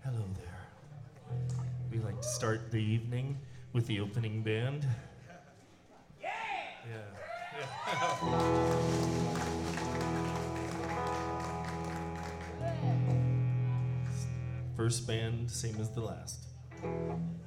Hello there. We like to start the evening with the opening band. Yeah. First band, same as the last.